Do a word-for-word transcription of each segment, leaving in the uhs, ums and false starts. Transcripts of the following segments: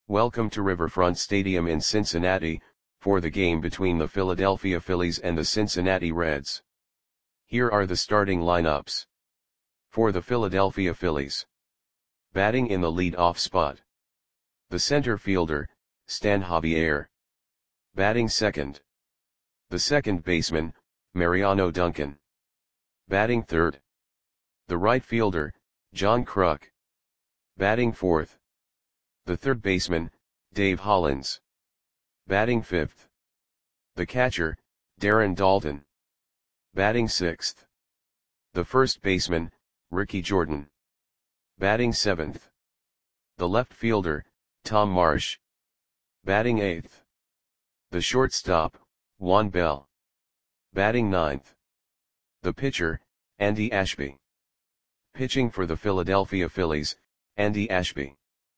Welcome to Riverfront Stadium in Cincinnati, for the game between the Philadelphia Phillies and the Cincinnati Reds. Here are the starting lineups. For the Philadelphia Phillies. Batting in the lead-off spot. The center fielder, Stan Javier. Batting second. The second baseman, Mariano Duncan. Batting third. The right fielder, John Kruk. Batting fourth. The third baseman, Dave Hollins. Batting fifth. The catcher, Darren Daulton. Batting sixth. The first baseman, Ricky Jordan. Batting seventh. The left fielder, Tom Marsh. Batting eighth. The shortstop, Juan Bell. Batting ninth. The pitcher, Andy Ashby. Pitching for the Philadelphia Phillies, Andy Ashby.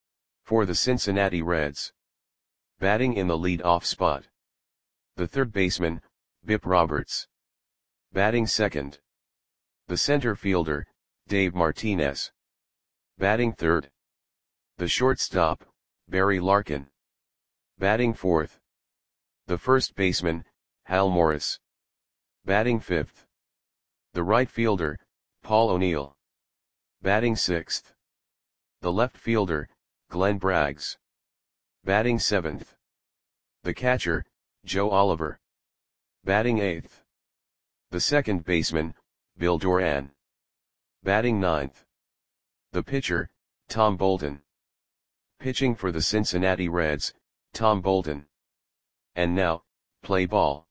For the Cincinnati Reds. Batting in the lead-off spot. The third baseman, Bip Roberts. Batting second. The center fielder, Dave Martinez. Batting third. The shortstop, Barry Larkin. Batting fourth. The first baseman, Hal Morris. Batting fifth. The right fielder, Paul O'Neill. Batting sixth. The left fielder, Glenn Braggs. Batting seventh. The catcher, Joe Oliver. Batting eighth. The second baseman, Bill Doran. Batting ninth. The pitcher, Tom Bolton. Pitching for the Cincinnati Reds, Tom Bolton. And now, play ball.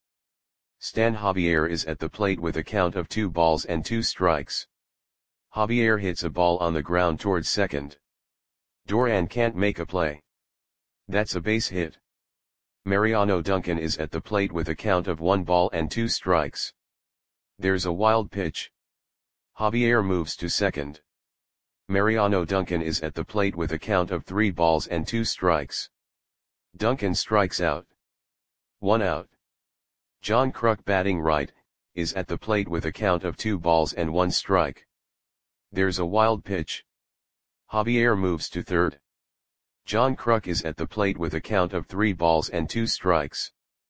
Stan Javier is at the plate with a count of two balls and two strikes. Javier hits a ball on the ground towards second. Doran can't make a play. That's a base hit. Mariano Duncan is at the plate with a count of one ball and two strikes. There's a wild pitch. Javier moves to second. Mariano Duncan is at the plate with a count of three balls and two strikes. Duncan strikes out. One out. John Kruk, batting right, is at the plate with a count of two balls and one strike. There's a wild pitch. Javier moves to third. John Kruk is at the plate with a count of three balls and two strikes.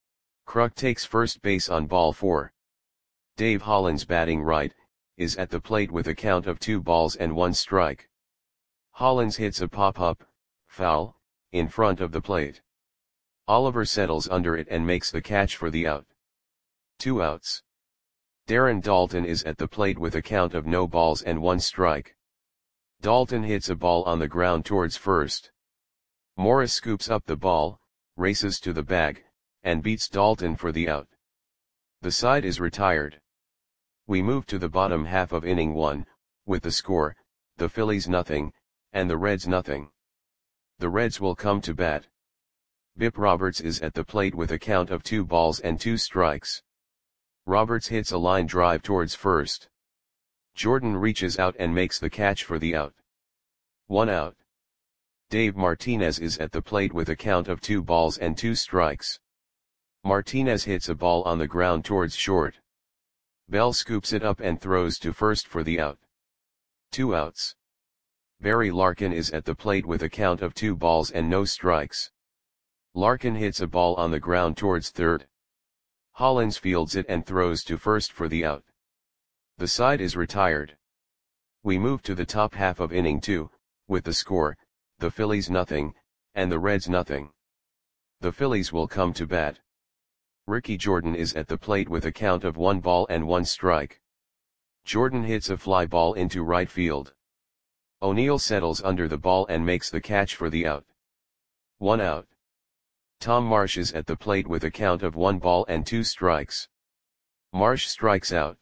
Kruk takes first base on ball four. Dave Hollins, batting right, is at the plate with a count of two balls and one strike. Hollins hits a pop-up, foul, in front of the plate. Oliver settles under it and makes the catch for the out. Two outs. Darren Daulton is at the plate with a count of no balls and one strike. Daulton hits a ball on the ground towards first. Morris scoops up the ball, races to the bag, and beats Daulton for the out. The side is retired. We move to the bottom half of inning one, with the score, the Phillies nothing, and the Reds nothing. The Reds will come to bat. Bip Roberts is at the plate with a count of two balls and two strikes. Roberts hits a line drive towards first. Jordan reaches out and makes the catch for the out. One out. Dave Martinez is at the plate with a count of two balls and two strikes. Martinez hits a ball on the ground towards short. Bell scoops it up and throws to first for the out. Two outs. Barry Larkin is at the plate with a count of two balls and no strikes. Larkin hits a ball on the ground towards third. Hollins fields it and throws to first for the out. The side is retired. We move to the top half of inning two, with the score, the Phillies nothing, and the Reds nothing. The Phillies will come to bat. Ricky Jordan is at the plate with a count of one ball and one strike. Jordan hits a fly ball into right field. O'Neill settles under the ball and makes the catch for the out. One out. Tom Marsh is at the plate with a count of one ball and two strikes. Marsh strikes out.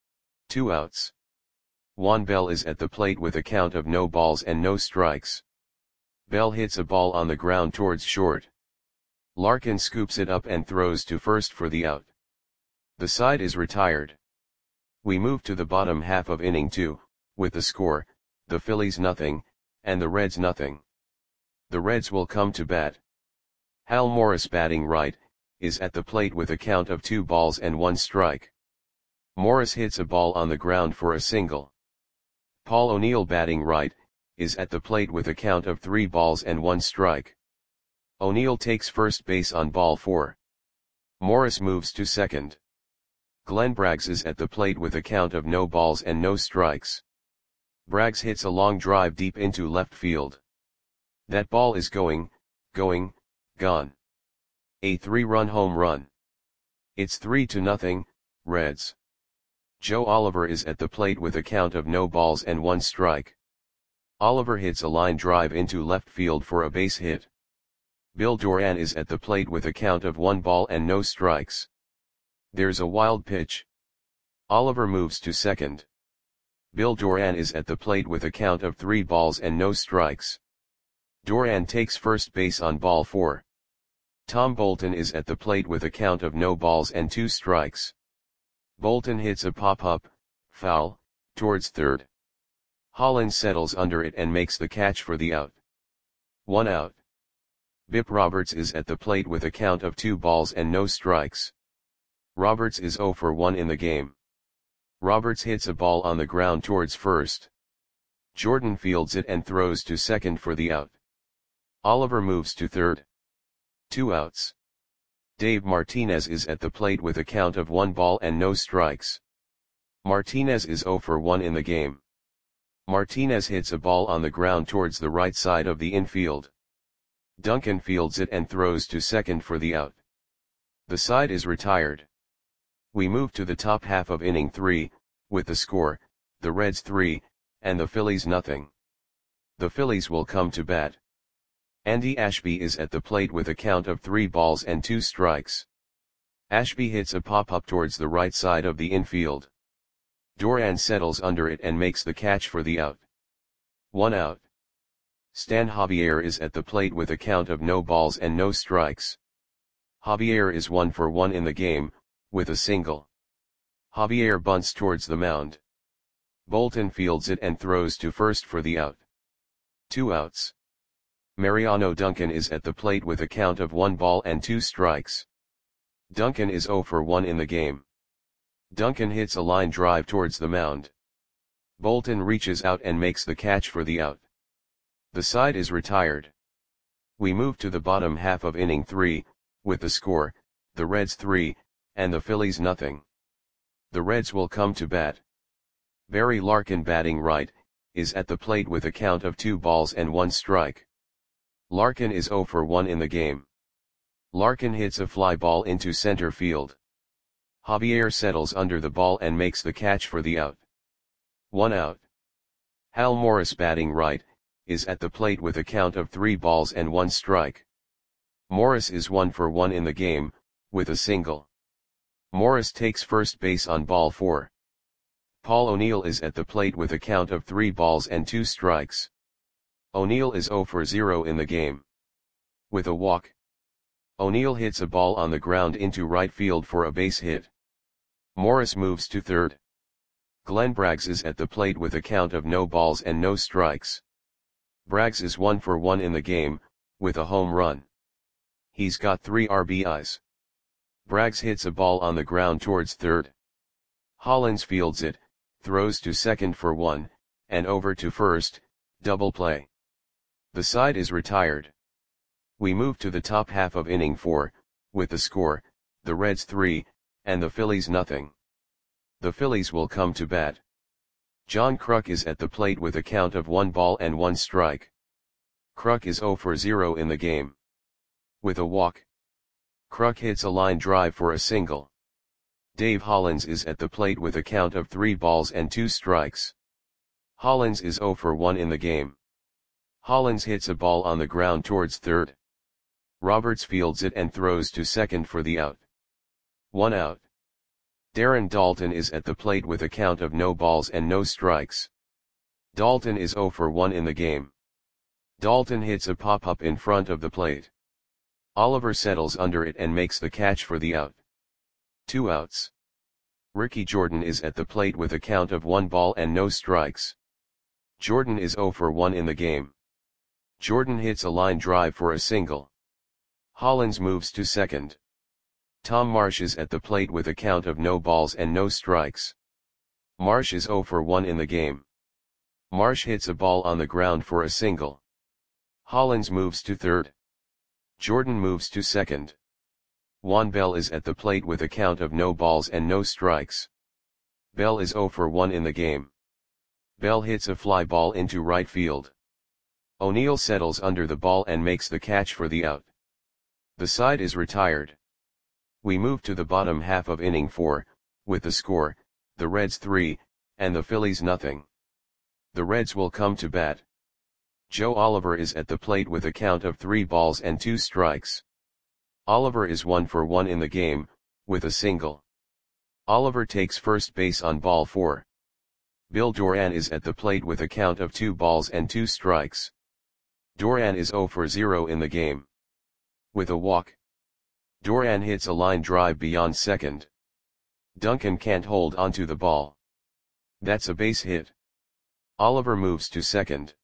Two outs. Juan Bell is at the plate with a count of no balls and no strikes. Bell hits a ball on the ground towards short. Larkin scoops it up and throws to first for the out. The side is retired. We move to the bottom half of inning two, with the score, the Phillies nothing, and the Reds nothing. The Reds will come to bat. Hal Morris, batting right, is at the plate with a count of two balls and one strike. Morris hits a ball on the ground for a single. Paul O'Neill, batting right, is at the plate with a count of three balls and one strike. O'Neill takes first base on ball four. Morris moves to second. Glenn Braggs is at the plate with a count of no balls and no strikes. Braggs hits a long drive deep into left field. That ball is going, going, gone. A three-run home run. It's three to nothing, Reds. Joe Oliver is at the plate with a count of no balls and one strike. Oliver hits a line drive into left field for a base hit. Bill Doran is at the plate with a count of one ball and no strikes. There's a wild pitch. Oliver moves to second. Bill Doran is at the plate with a count of three balls and no strikes. Doran takes first base on ball four. Tom Bolton is at the plate with a count of no balls and two strikes. Bolton hits a pop-up, foul, towards third. Hollins settles under it and makes the catch for the out. One out. Bip Roberts is at the plate with a count of two balls and no strikes. Roberts is zero for one in the game. Roberts hits a ball on the ground towards first. Jordan fields it and throws to second for the out. Oliver moves to third. Two outs. Dave Martinez is at the plate with a count of one ball and no strikes. Martinez is zero for one in the game. Martinez hits a ball on the ground towards the right side of the infield. Duncan fields it and throws to second for the out. The side is retired. We move to the top half of inning three, with the score, the Reds three, and the Phillies nothing. The Phillies will come to bat. Andy Ashby is at the plate with a count of three balls and two strikes. Ashby hits a pop-up towards the right side of the infield. Doran settles under it and makes the catch for the out. One out. Stan Javier is at the plate with a count of no balls and no strikes. Javier is one for one in the game, with a single. Javier bunts towards the mound. Bolton fields it and throws to first for the out. Two outs. Mariano Duncan is at the plate with a count of one ball and two strikes. Duncan is zero for one in the game. Duncan hits a line drive towards the mound. Bolton reaches out and makes the catch for the out. The side is retired. We move to the bottom half of inning three, with the score, the Reds three, and the Phillies nothing. The Reds will come to bat. Barry Larkin, batting right, is at the plate with a count of two balls and one strike. Larkin is zero for one in the game. Larkin hits a fly ball into center field. Javier settles under the ball and makes the catch for the out. One out. Hal Morris, batting right, is at the plate with a count of three balls and one strike. Morris is one for one in the game, with a single. Morris takes first base on ball four. Paul O'Neill is at the plate with a count of three balls and two strikes. O'Neill is zero for zero in the game. With a walk. O'Neill hits a ball on the ground into right field for a base hit. Morris moves to third. Glenn Braggs is at the plate with a count of no balls and no strikes. Braggs is one for one in the game, with a home run. He's got three R B Is. Braggs hits a ball on the ground towards third. Hollins fields it, throws to second for one, and over to first, double play. The side is retired. We move to the top half of inning four, with the score, the Reds three, and the Phillies nothing. The Phillies will come to bat. John Kruk is at the plate with a count of one ball and one strike. Kruk is zero for zero in the game. With a walk. Kruk hits a line drive for a single. Dave Hollins is at the plate with a count of three balls and two strikes. Hollins is zero for one in the game. Hollins hits a ball on the ground towards third. Roberts fields it and throws to second for the out. One out. Darren Daulton is at the plate with a count of no balls and no strikes. Daulton is zero for one in the game. Daulton hits a pop-up in front of the plate. Oliver settles under it and makes the catch for the out. Two outs. Ricky Jordan is at the plate with a count of one ball and no strikes. Jordan is zero for one in the game. Jordan hits a line drive for a single. Hollins moves to second. Tom Marsh is at the plate with a count of no balls and no strikes. Marsh is zero for one in the game. Marsh hits a ball on the ground for a single. Hollins moves to third. Jordan moves to second. Juan Bell is at the plate with a count of no balls and no strikes. Bell is zero for one in the game. Bell hits a fly ball into right field. O'Neill settles under the ball and makes the catch for the out. The side is retired. We move to the bottom half of inning four, with the score, the Reds three, and the Phillies nothing. The Reds will come to bat. Joe Oliver is at the plate with a count of three balls and two strikes. Oliver is one for one in the game, with a single. Oliver takes first base on ball four. Bill Doran is at the plate with a count of two balls and two strikes. Doran is zero for zero in the game. With a walk. Doran hits a line drive beyond second. Duncan can't hold onto the ball. That's a base hit. Oliver moves to second.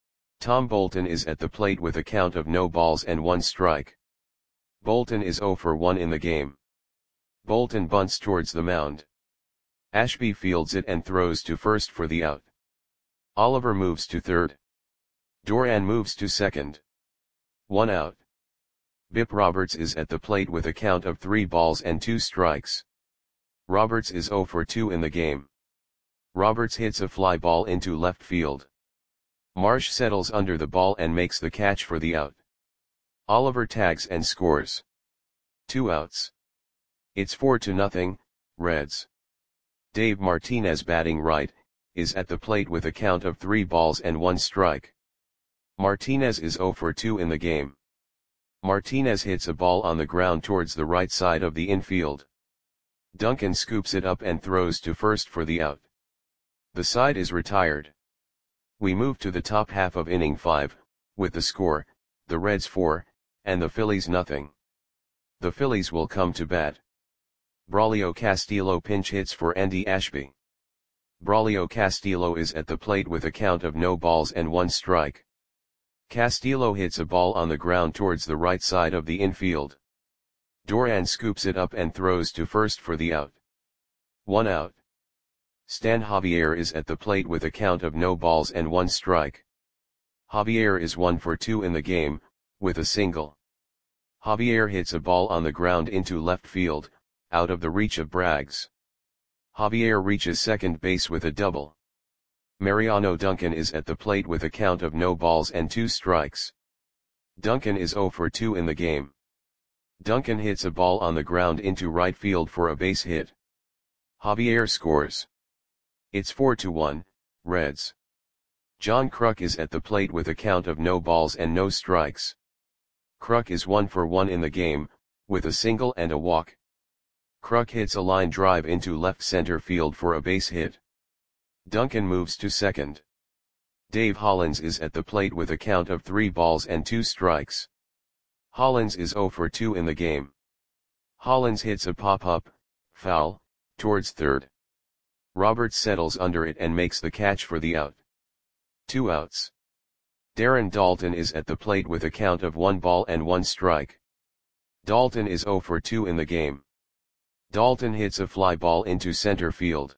Tom Bolton is at the plate with a count of no balls and one strike. Bolton is zero for one in the game. Bolton bunts towards the mound. Ashby fields it and throws to first for the out. Oliver moves to third. Doran moves to second. One out. Bip Roberts is at the plate with a count of three balls and two strikes. Roberts is zero for two in the game. Roberts hits a fly ball into left field. Marsh settles under the ball and makes the catch for the out. Oliver tags and scores. Two outs. It's four to nothing, Reds. Dave Martinez, batting right, is at the plate with a count of three balls and one strike. Martinez is zero for two in the game. Martinez hits a ball on the ground towards the right side of the infield. Duncan scoops it up and throws to first for the out. The side is retired. We move to the top half of inning five, with the score, the Reds four, and the Phillies nothing. The Phillies will come to bat. Braulio Castillo pinch hits for Andy Ashby. Braulio Castillo is at the plate with a count of no balls and one strike. Castillo hits a ball on the ground towards the right side of the infield. Doran scoops it up and throws to first for the out. One out. Stan Javier is at the plate with a count of no balls and one strike. Javier is one for two in the game, with a single. Javier hits a ball on the ground into left field, out of the reach of Braggs. Javier reaches second base with a double. Mariano Duncan is at the plate with a count of no balls and two strikes. Duncan is zero for two in the game. Duncan hits a ball on the ground into right field for a base hit. Javier scores. It's four to one, Reds. John Kruk is at the plate with a count of no balls and no strikes. Kruk is one for one in the game, with a single and a walk. Kruk hits a line drive into left center field for a base hit. Duncan moves to second. Dave Hollins is at the plate with a count of three balls and two strikes. Hollins is zero for two in the game. Hollins hits a pop-up, foul, towards third. Roberts settles under it and makes the catch for the out. Two outs. Darren Dalton is at the plate with a count of one ball and one strike. Dalton is zero for two in the game. Dalton hits a fly ball into center field.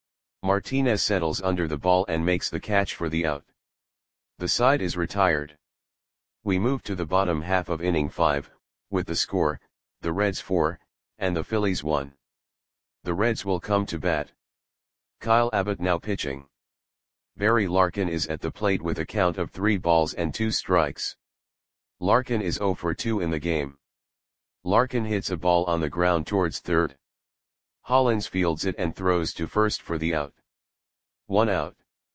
Martinez settles under the ball and makes the catch for the out. The side is retired. We move to the bottom half of inning five, with the score, the Reds four, and the Phillies one. The Reds will come to bat. Kyle Abbott now pitching. Barry Larkin is at the plate with a count of three balls and two strikes. Larkin is zero for two in the game. Larkin hits a ball on the ground towards third. Hollins fields it and throws to first for the out. One out.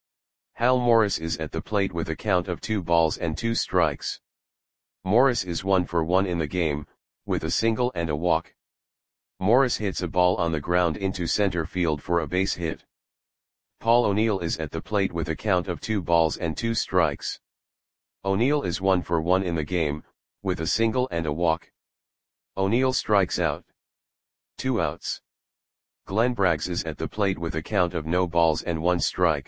Hal Morris is at the plate with a count of two balls and two strikes. Morris is one for one in the game, with a single and a walk. Morris hits a ball on the ground into center field for a base hit. Paul O'Neill is at the plate with a count of two balls and two strikes. O'Neill is one for one in the game, with a single and a walk. O'Neill strikes out. Two outs. Glenn Braggs is at the plate with a count of no balls and one strike.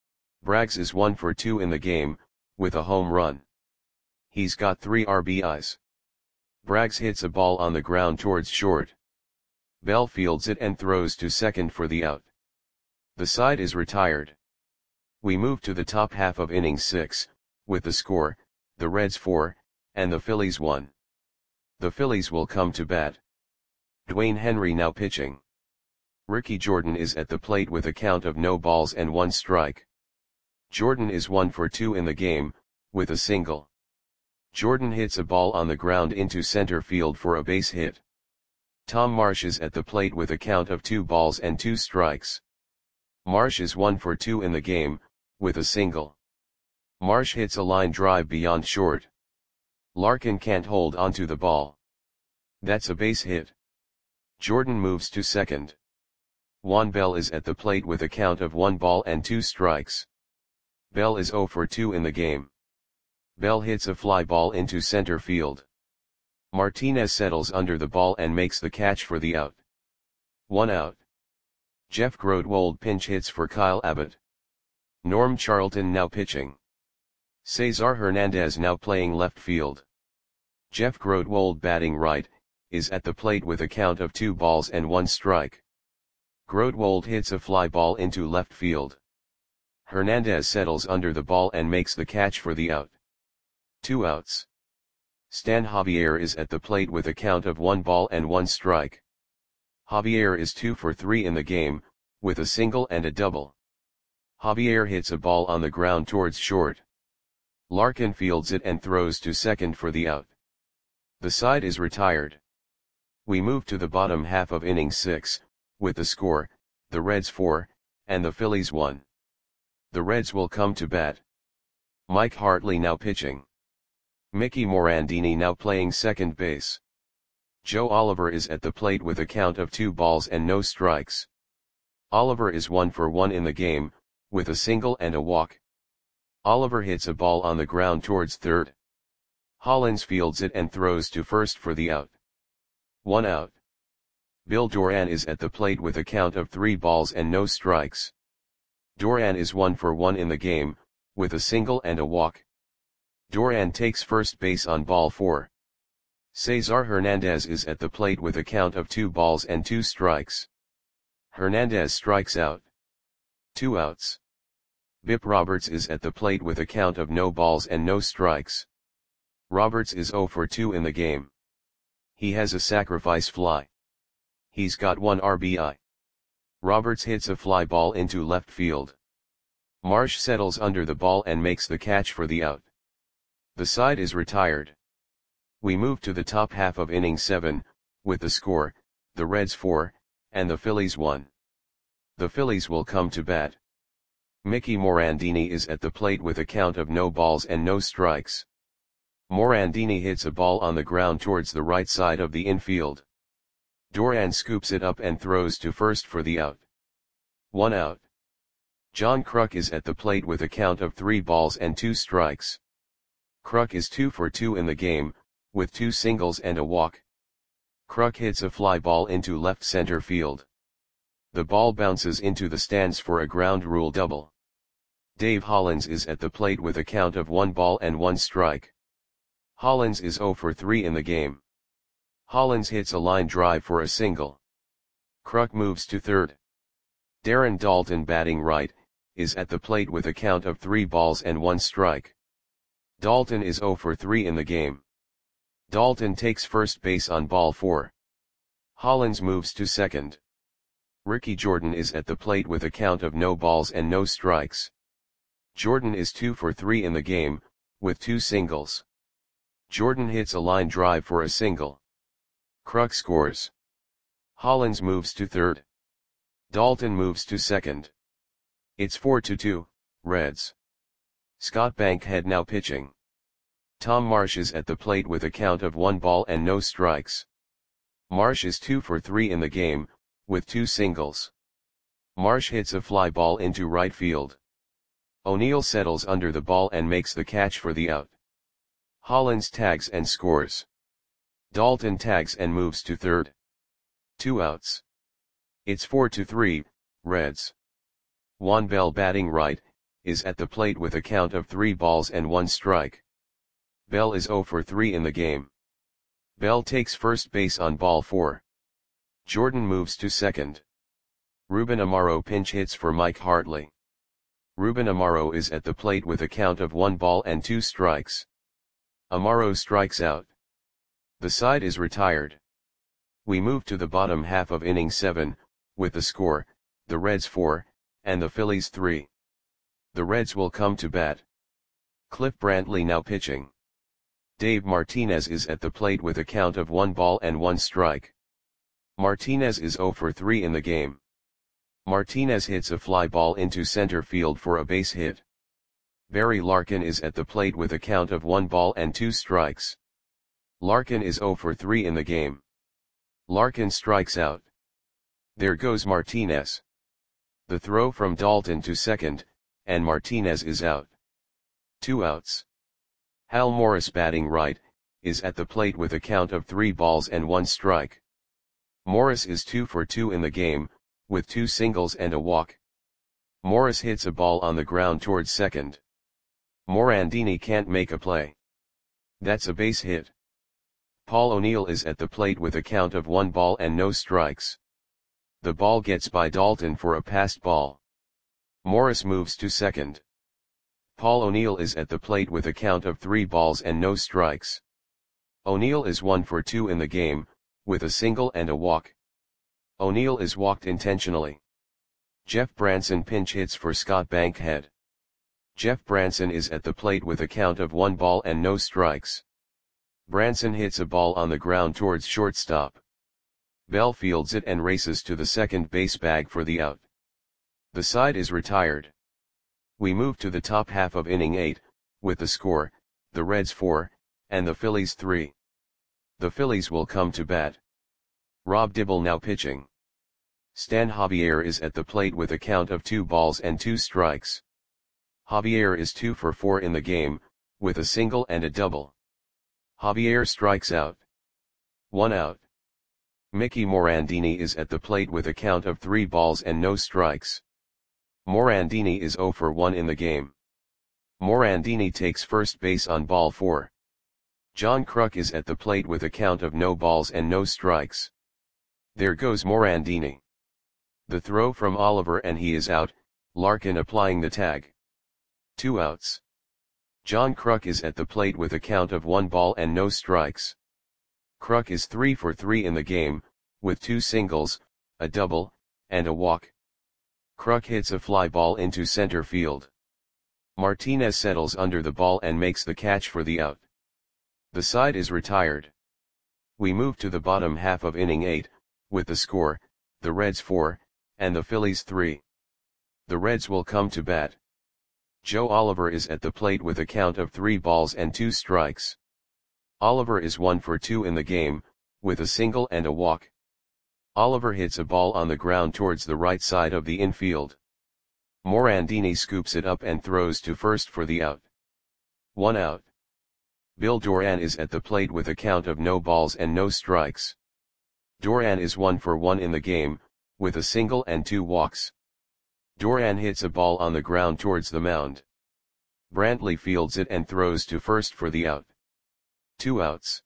Braggs is one for two in the game, with a home run. He's got three R B Is. Braggs hits a ball on the ground towards short. Bell fields it and throws to second for the out. The side is retired. We move to the top half of inning six, with the score, the Reds four, and the Phillies one. The Phillies will come to bat. Dwayne Henry now pitching. Ricky Jordan is at the plate with a count of no balls and one strike. Jordan is one for two in the game, with a single. Jordan hits a ball on the ground into center field for a base hit. Tom Marsh is at the plate with a count of two balls and two strikes. Marsh is one for two in the game, with a single. Marsh hits a line drive beyond short. Larkin can't hold onto the ball. That's a base hit. Jordan moves to second. Juan Bell is at the plate with a count of one ball and two strikes. Bell is zero for two in the game. Bell hits a fly ball into center field. Martinez settles under the ball and makes the catch for the out. One out. Jeff Grotwold pinch hits for Kyle Abbott. Norm Charlton now pitching. Cesar Hernandez now playing left field. Jeff Grotwold batting right, is at the plate with a count of two balls and one strike. Grotwold hits a fly ball into left field. Hernandez settles under the ball and makes the catch for the out. Two outs. Stan Javier is at the plate with a count of one ball and one strike. Javier is two for three in the game, with a single and a double. Javier hits a ball on the ground towards short. Larkin fields it and throws to second for the out. The side is retired. We move to the bottom half of inning six, with the score, the Reds four, and the Phillies one. The Reds will come to bat. Mike Hartley now pitching. Mickey Morandini now playing second base. Joe Oliver is at the plate with a count of two balls and no strikes. Oliver is one for one in the game, with a single and a walk. Oliver hits a ball on the ground towards third. Hollins fields it and throws to first for the out. One out. Bill Doran is at the plate with a count of three balls and no strikes. Doran is one for one in the game, with a single and a walk. Doran takes first base on ball four. Cesar Hernandez is at the plate with a count of two balls and two strikes. Hernandez strikes out. Two outs. Bip Roberts is at the plate with a count of no balls and no strikes. Roberts is zero for two in the game. He has a sacrifice fly. He's got one R B I. Roberts hits a fly ball into left field. Marsh settles under the ball and makes the catch for the out. The side is retired. We move to the top half of inning seven, with the score, the Reds four, and the Phillies one. The Phillies will come to bat. Mickey Morandini is at the plate with a count of no balls and no strikes. Morandini hits a ball on the ground towards the right side of the infield. Doran scoops it up and throws to first for the out. One out. John Kruk is at the plate with a count of three balls and two strikes. Kruk is two for two in the game, with two singles and a walk. Kruk hits a fly ball into left center field. The ball bounces into the stands for a ground rule double. Dave Hollins is at the plate with a count of one ball and one strike. Hollins is zero for three in the game. Hollins hits a line drive for a single. Kruk moves to third. Darren Daulton batting right, is at the plate with a count of three balls and one strike. Daulton is zero for three in the game. Daulton takes first base on ball four. Hollins moves to second. Ricky Jordan is at the plate with a count of no balls and no strikes. Jordan is two for three in the game, with two singles. Jordan hits a line drive for a single. Kruk scores. Hollins moves to third. Daulton moves to second. It's four to two, Reds. Scott Bankhead now pitching. Tom Marsh is at the plate with a count of one ball and no strikes. Marsh is two for three in the game, with two singles. Marsh hits a fly ball into right field. O'Neill settles under the ball and makes the catch for the out. Hollins tags and scores. Daulton tags and moves to third. Two outs. It's four to three, Reds. Juan Bell batting right, is at the plate with a count of three balls and one strike. Bell is zero for three in the game. Bell takes first base on ball four. Jordan moves to second. Ruben Amaro pinch hits for Mike Hartley. Ruben Amaro is at the plate with a count of one ball and two strikes. Amaro strikes out. The side is retired. We move to the bottom half of inning seven, with the score, the Reds four, and the Phillies three. The Reds will come to bat. Cliff Brantley now pitching. Dave Martinez is at the plate with a count of one ball and one strike. Martinez is zero for three in the game. Martinez hits a fly ball into center field for a base hit. Barry Larkin is at the plate with a count of one ball and two strikes. Larkin is zero for three in the game. Larkin strikes out. There goes Martinez. The throw from Dalton to second, and Martinez is out. Two outs. Hal Morris, batting right, is at the plate with a count of three balls and one strike. Morris is two for two in the game, with two singles and a walk. Morris hits a ball on the ground towards second. Morandini can't make a play. That's a base hit. Paul O'Neill is at the plate with a count of one ball and no strikes. The ball gets by Dalton for a passed ball. Morris moves to second. Paul O'Neill is at the plate with a count of three balls and no strikes. O'Neill is one for two in the game, with a single and a walk. O'Neill is walked intentionally. Jeff Branson pinch hits for Scott Bankhead. Jeff Branson is at the plate with a count of one ball and no strikes. Branson hits a ball on the ground towards shortstop. Bell fields it and races to the second base bag for the out. The side is retired. We move to the top half of inning eight, with the score, the Reds four, and the Phillies three. The Phillies will come to bat. Rob Dibble now pitching. Stan Javier is at the plate with a count of two balls and two strikes. Javier is two for four in the game, with a single and a double. Javier strikes out. One out. Mickey Morandini is at the plate with a count of three balls and no strikes. Morandini is zero for one in the game. Morandini takes first base on ball four. John Kruk is at the plate with a count of no balls and no strikes. There goes Morandini. The throw from Oliver and he is out, Larkin applying the tag. Two outs. John Kruk is at the plate with a count of one ball and no strikes. Kruk is three for three in the game, with two singles, a double, and a walk. Kruk hits a fly ball into center field. Martinez settles under the ball and makes the catch for the out. The side is retired. We move to the bottom half of inning eight, with the score, the Reds four, and the Phillies three. The Reds will come to bat. Joe Oliver is at the plate with a count of three balls and two strikes. Oliver is one for two in the game, with a single and a walk. Oliver hits a ball on the ground towards the right side of the infield. Morandini scoops it up and throws to first for the out. One out. Bill Doran is at the plate with a count of no balls and no strikes. Doran is one for one in the game, with a single and two walks. Doran hits a ball on the ground towards the mound. Brantley fields it and throws to first for the out. Two outs.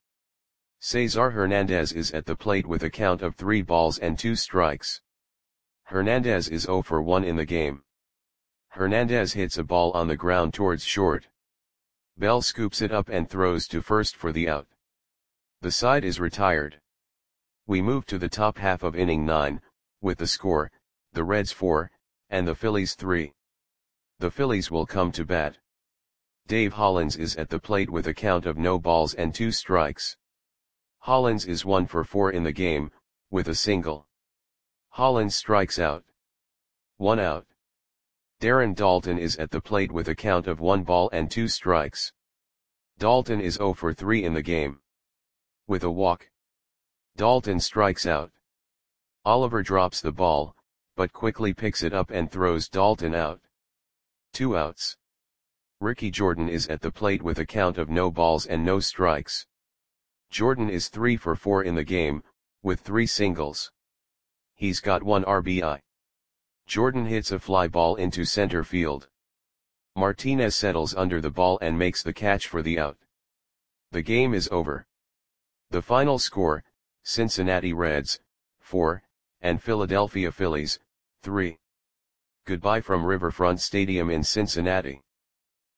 Cesar Hernandez is at the plate with a count of three balls and two strikes. Hernandez is zero for one in the game. Hernandez hits a ball on the ground towards short. Bell scoops it up and throws to first for the out. The side is retired. We move to the top half of inning nine, with the score, the Reds four, and the Phillies three. The Phillies will come to bat. Dave Hollins is at the plate with a count of no balls and two strikes. Hollins is one for four in the game, with a single. Hollins strikes out. One out. Darren Dalton is at the plate with a count of one ball and two strikes. Dalton is zero for three in the game. With a walk. Dalton strikes out. Oliver drops the ball, but quickly picks it up and throws Dalton out. Two outs. Ricky Jordan is at the plate with a count of no balls and no strikes. Jordan is three for four in the game, with three singles. He's got one R B I. Jordan hits a fly ball into center field. Martinez settles under the ball and makes the catch for the out. The game is over. The final score, Cincinnati Reds, four, and Philadelphia Phillies, three. Goodbye from Riverfront Stadium in Cincinnati.